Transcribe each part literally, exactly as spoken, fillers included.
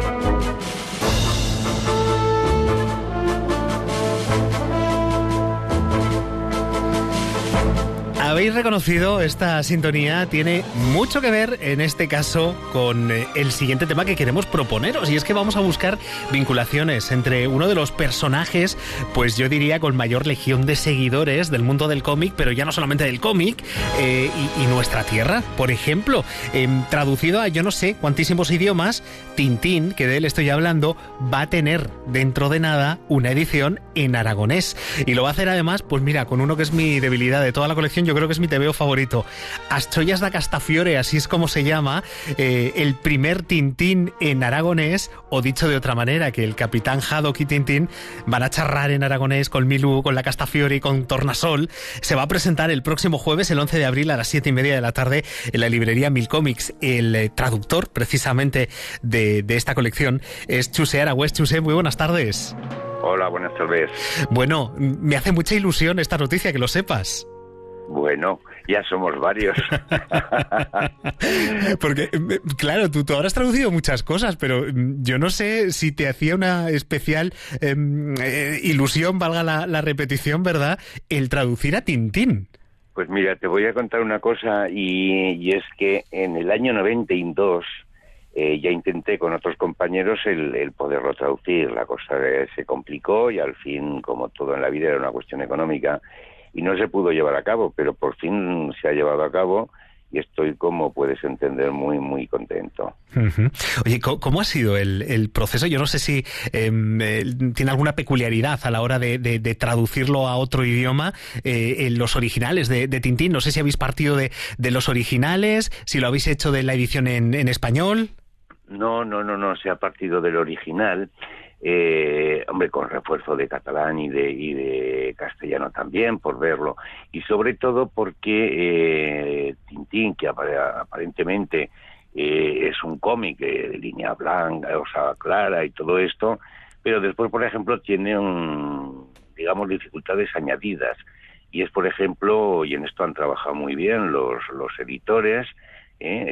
Habéis reconocido, esta sintonía tiene mucho que ver, en este caso, con el siguiente tema que queremos proponeros, y es que vamos a buscar vinculaciones entre uno de los personajes, pues yo diría con mayor legión de seguidores del mundo del cómic, pero ya no solamente del cómic, eh, y, y nuestra tierra, por ejemplo, eh, traducido a yo no sé cuantísimos idiomas. Tintín, que de él estoy hablando, va a tener dentro de nada una edición en aragonés, y lo va a hacer además, pues mira, con uno que es mi debilidad de toda la colección. Yo creo que es mi tebeo favorito. As Chollas da Castafiore, así es como se llama, eh, el primer Tintín en aragonés, o dicho de otra manera, que el capitán Haddock y Tintín van a charrar en aragonés con Milú, con la Castafiore y con Tornasol. Se va a presentar el próximo jueves, el once de abril, a las siete y media de la tarde, en la librería Mil Cómics. El eh, traductor, precisamente, de, de esta colección es Chuse Aragüés. Chuse, muy buenas tardes. Hola, buenas tardes. Bueno, me hace mucha ilusión esta noticia, que lo sepas. Bueno, ya somos varios. Porque, claro, tú, tú ahora has traducido muchas cosas, pero yo no sé si te hacía una especial eh, eh, ilusión, valga la, la repetición, ¿verdad?, el traducir a Tintín. Pues mira, te voy a contar una cosa, y, y es que en el año noventa y dos eh, ya intenté con otros compañeros el, el poderlo traducir. La cosa se complicó y al fin, como todo en la vida, era una cuestión económica, y no se pudo llevar a cabo, pero por fin se ha llevado a cabo y estoy, como puedes entender, muy, muy contento. Uh-huh. Oye, ¿cómo ha sido el, el proceso? Yo no sé si eh, tiene alguna peculiaridad a la hora de, de, de traducirlo a otro idioma, eh, en los originales de, de Tintín. No sé si habéis partido de, de los originales, si lo habéis hecho de la edición en, en español. No, no, no, no, se ha partido del original. Eh, hombre, con refuerzo de catalán y de, y de castellano también, por verlo, y sobre todo porque eh, Tintín, que aparentemente eh, es un cómic eh, de línea blanca, o sea, clara y todo esto, pero después, por ejemplo, tiene un, digamos, dificultades añadidas, y es, por ejemplo, y en esto han trabajado muy bien los, los editores, eh,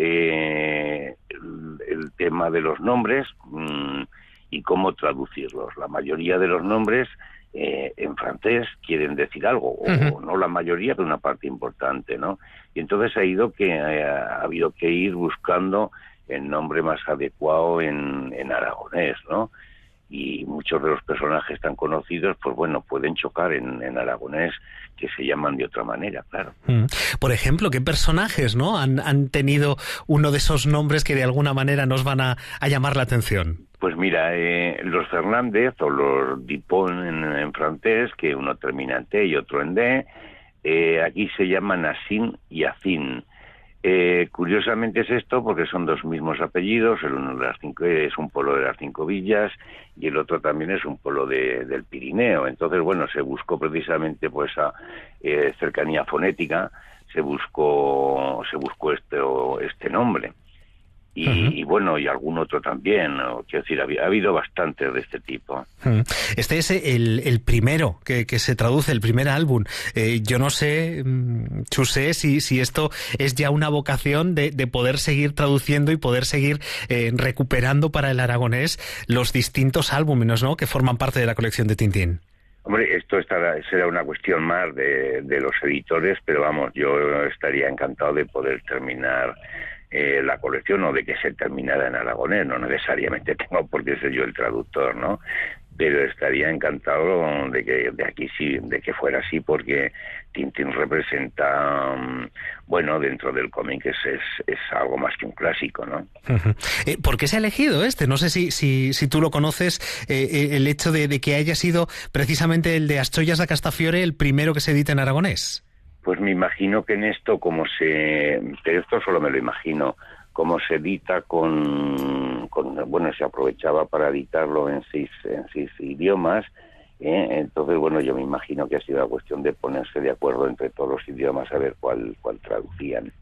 eh, el, el tema de los nombres, mmm, y cómo traducirlos. La mayoría de los nombres eh, en francés quieren decir algo, o uh-huh. no la mayoría, pero una parte importante, ¿no? Y entonces ha ido que eh, ha habido que ir buscando el nombre más adecuado en, en aragonés, ¿no? Y muchos de los personajes tan conocidos, pues bueno, pueden chocar en, en aragonés, que se llaman de otra manera, claro. Mm. Por ejemplo, ¿qué personajes, no, han, han tenido uno de esos nombres que de alguna manera nos van a, a llamar la atención? Pues mira, eh, los Fernández o los Dupont en, en francés, que uno termina en T y otro en D, eh, aquí se llaman Asin y Acin. Eh, curiosamente es esto porque son dos mismos apellidos, el uno de las cinco, es un pueblo de las Cinco Villas y el otro también es un pueblo de, del Pirineo. Entonces, bueno, se buscó precisamente pues esa eh, cercanía fonética, se buscó se buscó este, este nombre. Y, uh-huh. y bueno, y algún otro también, ¿no? Quiero decir, ha, ha habido bastantes de este tipo. Uh-huh. Este es el, el primero que, que se traduce, el primer álbum. Eh, yo no sé, Chuse, si, si esto es ya una vocación de, de poder seguir traduciendo y poder seguir eh, recuperando para el aragonés los distintos álbumes, ¿no?, que forman parte de la colección de Tintín. Hombre, esto estará, será una cuestión más de, de los editores, pero vamos, yo estaría encantado de poder terminar Eh, la colección, o de que se terminara en aragonés. No necesariamente tengo por qué ser yo el traductor, ¿no? Pero estaría encantado de que de aquí sí, de que fuera así, porque Tintín representa, um, bueno, dentro del cómic es, es, es algo más que un clásico, ¿no? Uh-huh. Eh, ¿Por qué se ha elegido este? No sé si, si, si tú lo conoces, eh, el hecho de, de que haya sido precisamente el de As Chollas da Castafiore el primero que se edita en aragonés. Pues me imagino que en esto, como se... Pero esto solo me lo imagino, como se edita con... con bueno, se aprovechaba para editarlo en seis, en seis idiomas, ¿eh? Entonces, bueno, yo me imagino que ha sido la cuestión de ponerse de acuerdo entre todos los idiomas a ver cuál, cuál traducían.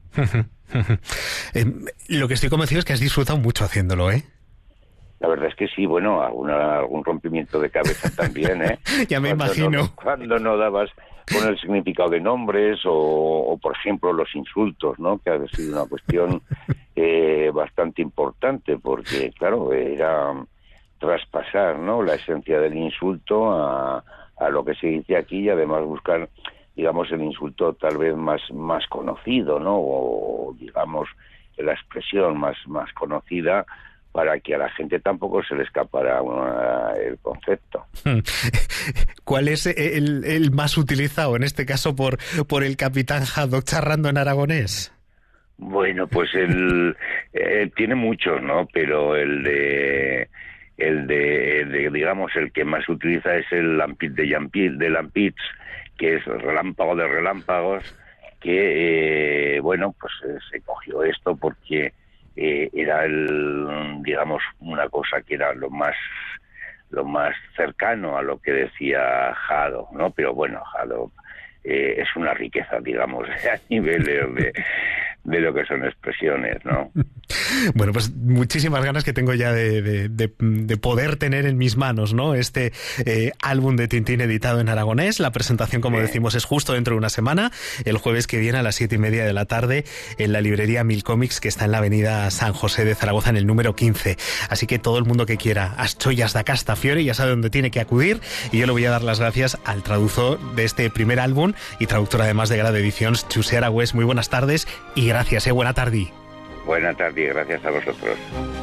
eh, lo que estoy convencido es que has disfrutado mucho haciéndolo, ¿eh? La verdad es que sí, bueno, alguna, algún rompimiento de cabeza también, ¿eh? Ya me cuando imagino. No, cuando no dabas con el significado de nombres o, o, por ejemplo, los insultos, ¿no? Que ha sido una cuestión eh, bastante importante porque, claro, era traspasar, ¿no? La esencia del insulto a, a lo que se dice aquí y además buscar, digamos, el insulto tal vez más más conocido, ¿no? O, digamos, la expresión más más conocida para que a la gente tampoco se le escapara una, el concepto. ¿Cuál es el, el más utilizado, en este caso, por, por el capitán Haddock charrando en aragonés? Bueno, pues el eh, tiene muchos, ¿no? Pero el de el de, el de digamos el que más utiliza es el Lampit de Lampit de Lampits, que es relámpago de relámpagos, que eh, bueno, pues eh, se cogió esto porque eh, era el, digamos, una cosa que era lo más lo más cercano a lo que decía Haddock, ¿no? Pero bueno, Haddock eh, es una riqueza, digamos, a niveles de de lo que son expresiones, ¿no? Bueno, pues muchísimas ganas que tengo ya de, de, de, de poder tener en mis manos, ¿no? Este eh, álbum de Tintín editado en aragonés. La presentación, como sí. decimos, es justo dentro de una semana, el jueves que viene a las siete y media de la tarde en la librería Mil Cómics, que está en la avenida San José de Zaragoza, en el número quince. Así que todo el mundo que quiera as chollas da casta fiore ya sabe dónde tiene que acudir, y yo le voy a dar las gracias al traductor de este primer álbum y traductor además de Grado Edicions, Chusé Aragüés. Muy buenas tardes y gracias, eh, buena tarde. Buena tarde, gracias a vosotros.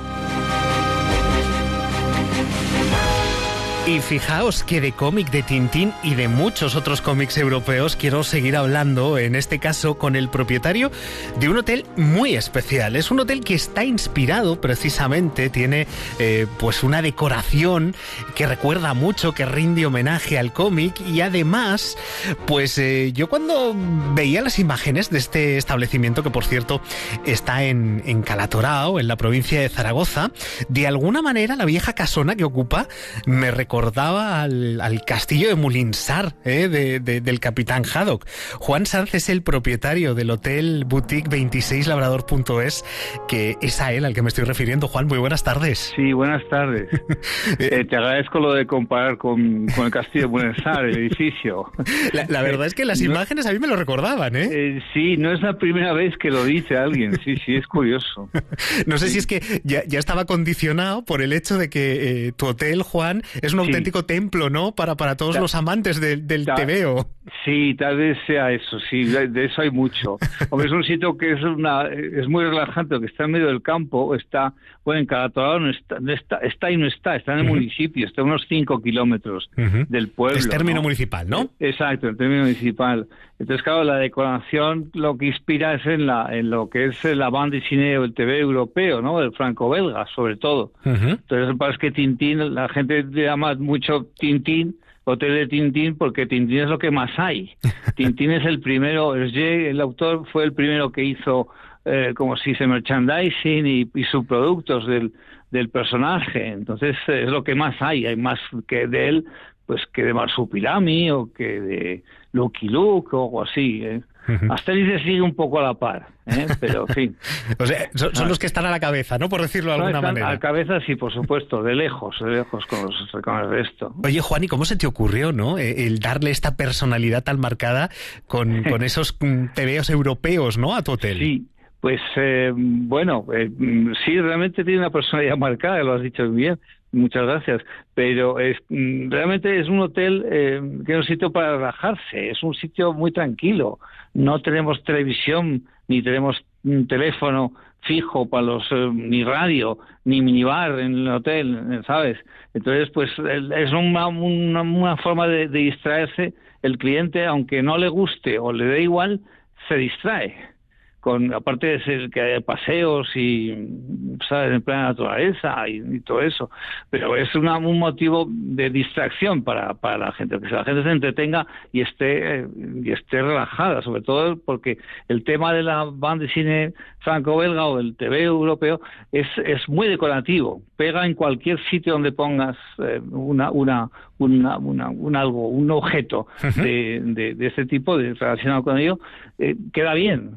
Y fijaos que de cómic de Tintín y de muchos otros cómics europeos quiero seguir hablando, en este caso con el propietario de un hotel muy especial. Es un hotel que está inspirado precisamente, tiene eh, pues una decoración que recuerda mucho, que rinde homenaje al cómic, y además, pues eh, yo cuando veía las imágenes de este establecimiento, que por cierto está en, en Calatorao, en la provincia de Zaragoza, de alguna manera la vieja casona que ocupa me recordaba recordaba al, al castillo de Mulinsar, ¿eh? de, de, del capitán Haddock. Juan Sanz es el propietario del hotel boutique veintiséis labrador punto es, que es a él al que me estoy refiriendo. Juan, muy buenas tardes. Sí, buenas tardes. eh, te agradezco lo de comparar con, con el castillo de Mulinsar, el edificio. La, la verdad es que las no, imágenes a mí me lo recordaban, ¿eh? ¿eh? Sí, no es la primera vez que lo dice alguien. Sí, sí, es curioso. No sé sí. si es que ya, ya estaba condicionado por el hecho de que eh, tu hotel, Juan, es un auténtico sí. templo, ¿no? Para, para todos Ta los amantes de, del Ta tebeo. Sí, tal vez sea eso, sí, de, de eso hay mucho. Hombre, es un sitio que es una es muy relajante, que está en medio del campo, está, bueno, en Calatorao no está, no está, está y no está, está en el uh-huh. municipio, está a unos cinco kilómetros uh-huh. del pueblo. Es término ¿no? municipal, ¿no? Exacto, el término municipal. Entonces, claro, la decoración lo que inspira es en la en lo que es la banda dessinée o el T V europeo, ¿no? El franco-belga, sobre todo. Uh-huh. Entonces, es que Tintín, la gente llama mucho Tintín, hotel de Tintín, porque Tintín es lo que más hay. Tintín es el primero, Hergé, el autor, fue el primero que hizo, eh, como se dice, merchandising y, y subproductos del, del personaje. Entonces, eh, es lo que más hay. Hay más que de él, pues que de Marsupilami o que de Lucky Luke o algo así, ¿eh? Uh-huh. Asterix se sigue un poco a la par, ¿eh? Pero en fin. O sea, son, son los que están a la cabeza, ¿no? Por decirlo de no, alguna manera. A la cabeza, sí, por supuesto, de lejos, de lejos con, los, con el resto. Oye, Juan, ¿y cómo se te ocurrió, no? El darle esta personalidad tan marcada con, con esos tebeos europeos, ¿no? A tu hotel. Sí. Pues eh, bueno, eh, sí, realmente tiene una personalidad marcada, lo has dicho muy bien, muchas gracias, pero es, realmente es un hotel eh, que es un sitio para relajarse, es un sitio muy tranquilo, no tenemos televisión, ni tenemos un teléfono fijo para los, eh, ni radio, ni minibar en el hotel, ¿sabes? Entonces, pues es una, una, una forma de, de distraerse, el cliente, aunque no le guste o le dé igual, se distrae. Con, aparte de ser que hay paseos y, ¿sabes?, en plena naturaleza y, y todo eso, pero es una, un motivo de distracción para, para la gente, que la gente se entretenga y esté eh, y esté relajada, sobre todo porque el tema de la banda de cine franco-belga o del T V europeo es, es muy decorativo, pega en cualquier sitio donde pongas eh, una, una, una, una, un algo, un objeto uh-huh. de, de, de este tipo, de, relacionado con ello, eh, queda bien. O sea,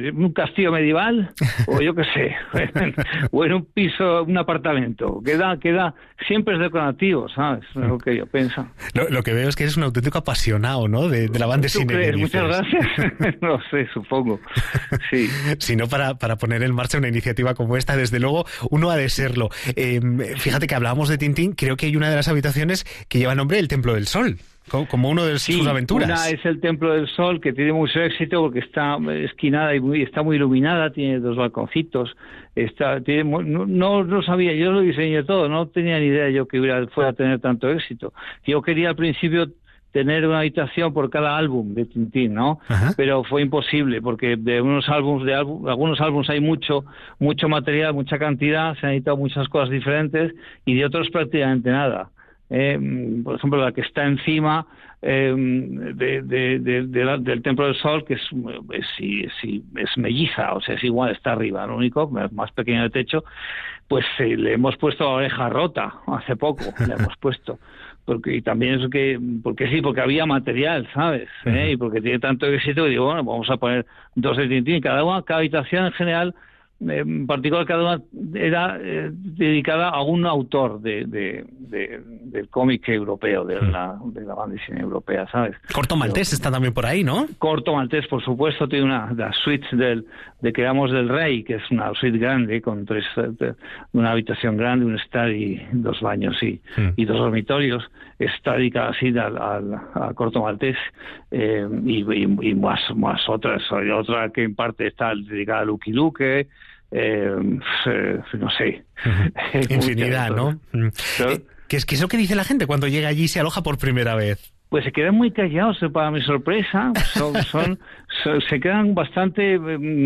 un castillo medieval, o yo qué sé, o en un piso, un apartamento. Queda, queda, siempre es decorativo, ¿sabes? Es lo que yo pienso. Lo, lo que veo es que eres un auténtico apasionado, ¿no? De, de la banda ¿Tú crees? Muchas gracias. No sé, supongo. Sí. Si no, para, para poner en marcha una iniciativa como esta, desde luego, uno ha de serlo. Eh, fíjate que hablábamos de Tintín, creo que hay una de las habitaciones que lleva nombre el Templo del Sol, como uno de sí, sus aventuras. Una es el Templo del Sol, que tiene mucho éxito porque está esquinada y muy, está muy iluminada, tiene dos balconcitos, está, tiene, no, no lo sabía, yo lo diseñé todo, no tenía ni idea yo que hubiera, fuera a tener tanto éxito. Yo quería al principio tener una habitación por cada álbum de Tintín, ¿no? Ajá. Pero fue imposible porque de unos álbumes, de álbum, algunos álbumes hay mucho, mucho material, mucha cantidad, se han editado muchas cosas diferentes y de otros prácticamente nada. Eh, por ejemplo, la que está encima eh, de, de, de, de la, del Templo del Sol, que es, es, es, es melliza, o sea, es igual, está arriba, lo único, más pequeño de techo, pues eh, le hemos puesto la oreja rota hace poco, le hemos puesto. Porque y también es que porque sí porque había material, ¿sabes? ¿Eh? Uh-huh. Y porque tiene tanto éxito que digo, bueno, vamos a poner dos de Tintín, cada una, cada habitación en general, eh, en particular cada una era eh, dedicada a un autor de, de, de del cómic europeo, de la, de la banda diseñada europea, ¿sabes? Corto Maltés Pero, está también por ahí, ¿no? Corto Maltés, por supuesto, tiene una la suite del de Quedamos del Rey, que es una suite grande con tres, una habitación grande, un estar y dos baños y, mm. y dos dormitorios. Está dedicada así al, al, a Corto Maltés eh, y, y, y más, más otras. Hay otra que en parte está dedicada a Lucky Luke. Eh, eh, no sé. Infinidad, ¿no? Pero, eh, ¿qué, es, ¿Qué es lo que dice la gente cuando llega allí y se aloja por primera vez? Pues se quedan muy callados, para mi sorpresa. Son, son, son se quedan bastante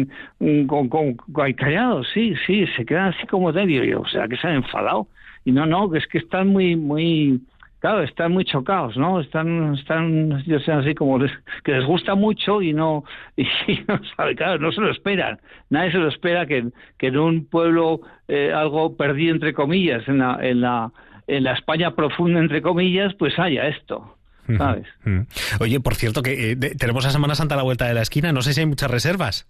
um, con, con, con, callados, sí, sí, se quedan así como medio, o sea, que se han enfadado. Y no, no, es que están muy, muy, claro, están muy chocados, ¿no? Están, están, yo sé, así como les, que les gusta mucho y no, y no sabe, claro, no se lo esperan. Nadie se lo espera que, que en un pueblo eh, algo perdido entre comillas, en la, en la, en la España profunda entre comillas, pues haya esto. ¿Sabes? Oye, por cierto, que eh, de, tenemos la Semana Santa a la vuelta de la esquina, no sé si hay muchas reservas.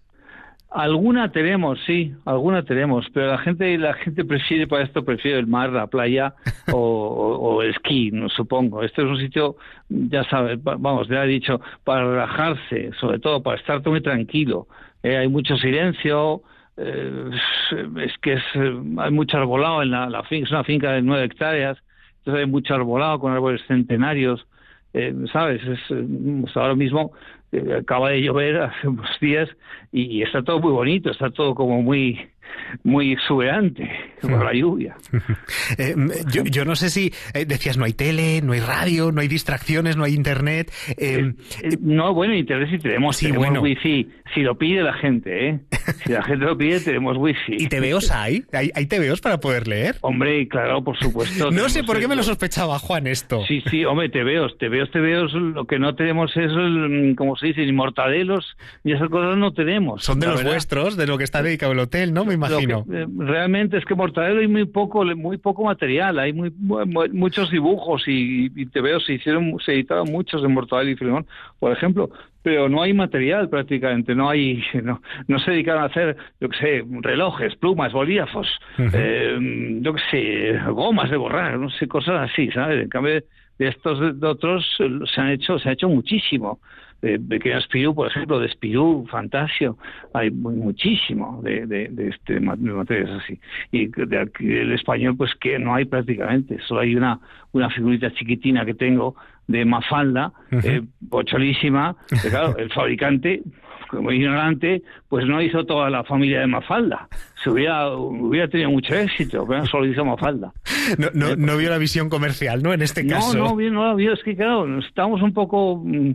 Alguna tenemos, sí, alguna tenemos, pero la gente la gente prefiere para esto, prefiere el mar, la playa o, o, o el esquí, no supongo. Este es un sitio, ya sabes, vamos, ya he dicho, para relajarse, sobre todo para estar muy tranquilo. Eh, hay mucho silencio, eh, es que es, hay mucho arbolado en la, la finca, es una finca de nueve hectáreas, entonces hay mucho arbolado con árboles centenarios. Eh, ¿Sabes? Es, pues ahora mismo eh, acaba de llover hace unos días y, y está todo muy bonito, está todo como muy muy exuberante por la lluvia. eh, yo, yo no sé si eh, decías no hay tele, no hay radio, no hay distracciones, no hay internet. Eh, eh, no, bueno, internet sí tenemos, sí, tenemos bueno. wifi, si lo pide la gente, ¿eh? Si la gente lo pide, tenemos wifi. ¿Y T V Os hay? ¿Hay, hay T V Os para poder leer? Hombre, claro, por supuesto. No sé por qué me lo sospechaba, Juan, esto. Sí, sí, hombre, T V Os, T V Os, T V Os, lo que no tenemos es, el, como se dice, ni mortadelos, ni esas cosas no tenemos. Son de los verdad. vuestros, de lo que está dedicado el hotel, ¿no? Me imagino. Que, eh, realmente es que mortadelo hay muy poco, muy poco material, hay muy, muy muchos dibujos y, y T V Os se hicieron, se editaron muchos de Mortadelo y Filemón, por ejemplo, pero no hay material prácticamente, no hay, no, no se dedicaron a hacer, yo qué sé, relojes, plumas, bolígrafos, uh-huh. eh, yo qué sé, gomas de borrar, no sé, cosas así, ¿sabes? En cambio de estos de otros se han hecho, se ha hecho muchísimo. De Pequeño Spirou, por ejemplo, de Spirou, Fantasio, hay muchísimo de, de, de este de materias así. Y de aquí, el español, pues que no hay prácticamente, solo hay una, una figurita chiquitina que tengo de Mafalda, uh-huh. eh, pocholísima, que claro, el fabricante, como ignorante, pues no hizo toda la familia de Mafalda. Se hubiera, hubiera tenido mucho éxito, pero solo hizo Mafalda. No, no, no vio la visión comercial, ¿no? En este caso. No, no, no la vio. Es que, claro, estamos un poco,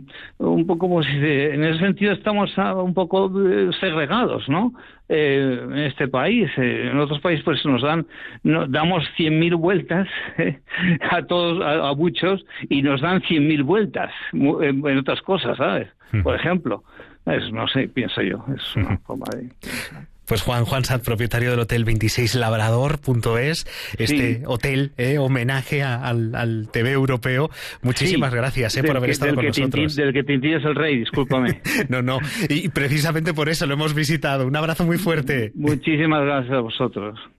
un poco, como si se, en ese sentido estamos un poco segregados, ¿no? Eh, en este país, eh, en otros países, pues nos dan, nos damos cien mil vueltas eh, a todos, a, a muchos, y nos dan cien mil vueltas en, en otras cosas, ¿sabes? Por ejemplo. Es, no sé, pienso yo, es una forma de pensar. Pues Juan, Juan Sanz, propietario del hotel veintiséis labrador punto es, este sí. hotel, eh, homenaje a, al, al T V europeo. Muchísimas sí. gracias eh, por haber que, estado con nosotros. Tintín, del que Tintín es el rey, discúlpame. no, no, y precisamente por eso lo hemos visitado. Un abrazo muy fuerte. Muchísimas gracias a vosotros.